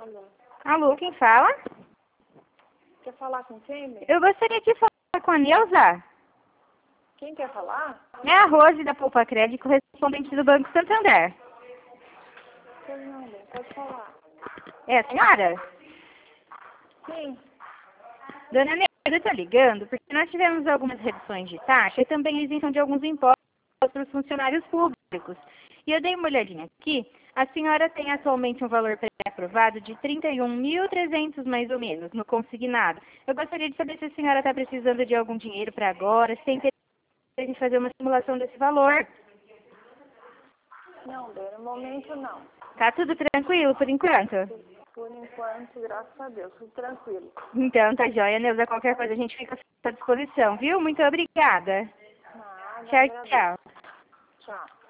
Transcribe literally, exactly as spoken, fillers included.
Alô. Alô, quem fala? Quer falar com quem, meu? Eu gostaria de falar com a Neuza. Quem quer falar? É a Rose da Poupa Crédito, correspondente do Banco Santander. Pois não, bem, pode falar. É a senhora? Sim. Dona Neuza, eu estou ligando porque nós tivemos algumas reduções de taxa e também isenção de alguns impostos para os funcionários públicos. E eu dei uma olhadinha aqui. A senhora tem atualmente um valor pré-aprovado de trinta e um mil e trezentos mais ou menos no consignado. Eu gostaria de saber se a senhora está precisando de algum dinheiro para agora, se tem interesse em fazer uma simulação desse valor. Não, bem, no momento não. Tá tudo tranquilo por enquanto? Por enquanto, graças a Deus, tudo tranquilo. Então, tá joia, Neuza. Qualquer coisa a gente fica à sua disposição, viu? Muito obrigada. Nada, Tchau, agradeço. tchau. Tchau.